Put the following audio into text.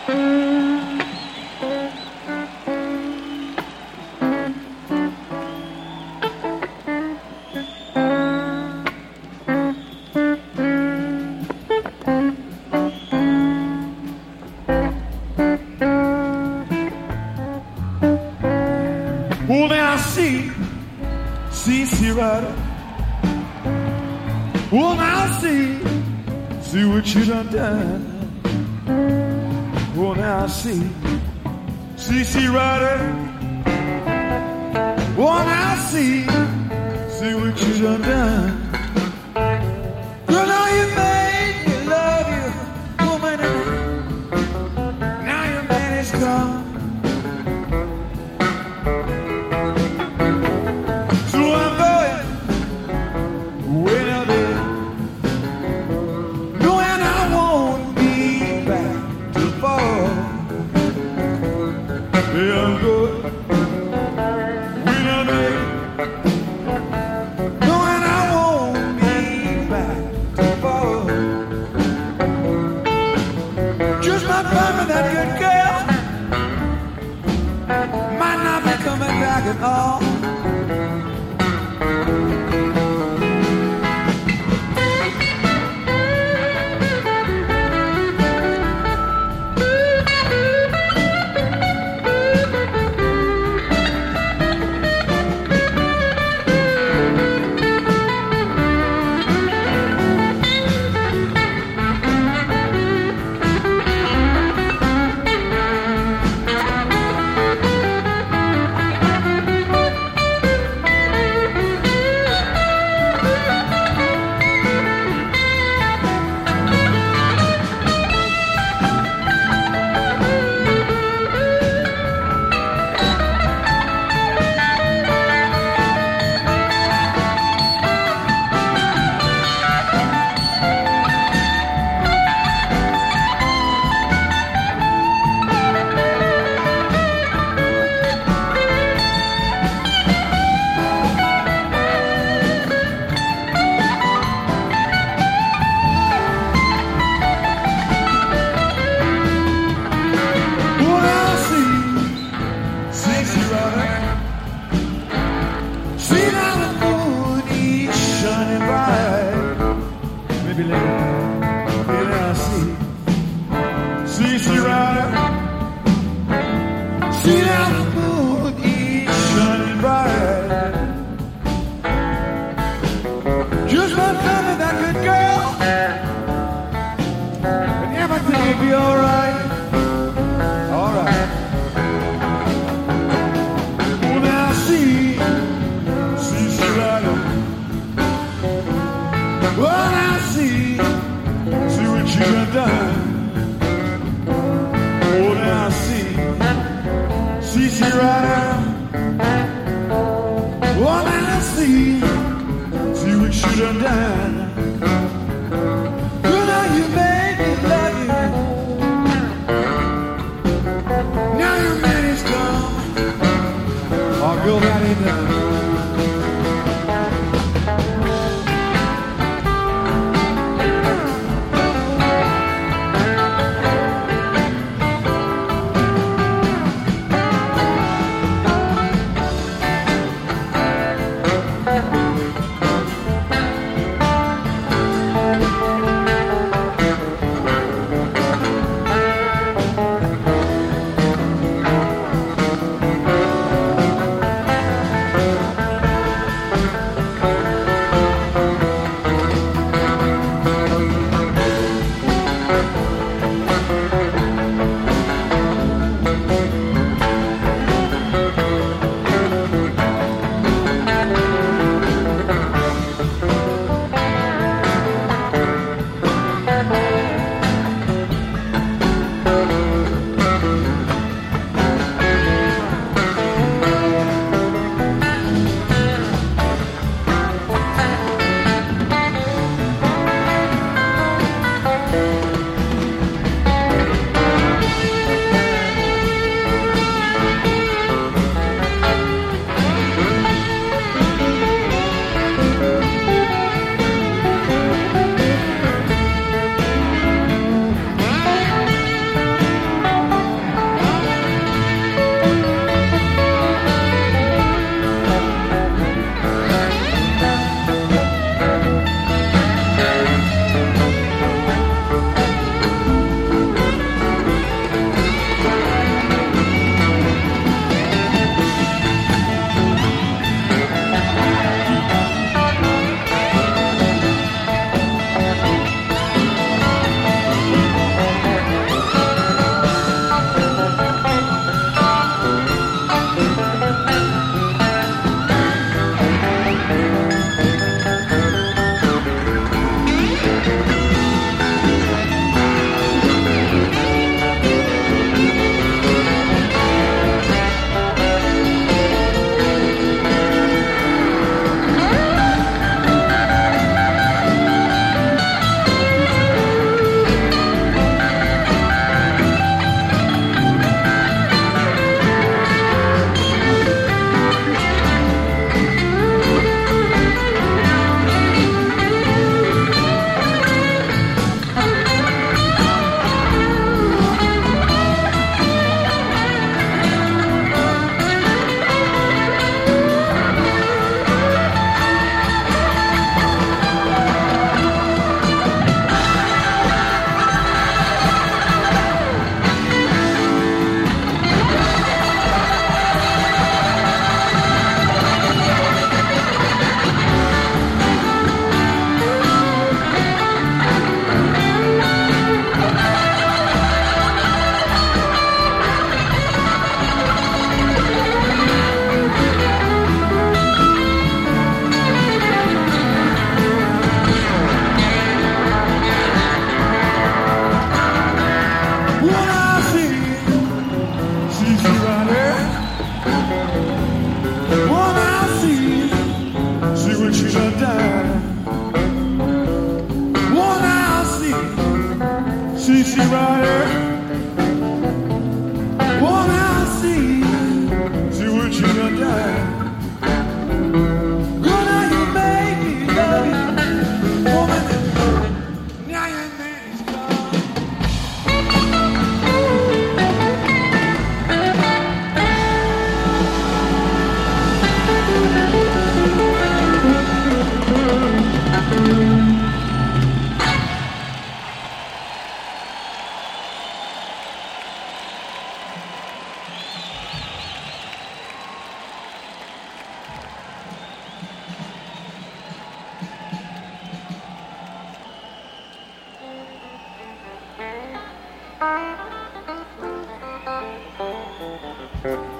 Oh, now see Rider. Oh, now see what you done done. Oh, now see Rider. Oh, now see what you done done. Girl, now you made me love you, woman, and now your man is gone. So I'm going way out there, knowing I won't be back to fall. Yeah, I'm going way out there, knowing I won't be back to fall. Just not finding that good girl, might not be coming back at all. right here. Wanna see what you done done. Girl, now you made me love you, woman. Now your man is gone. Thank you.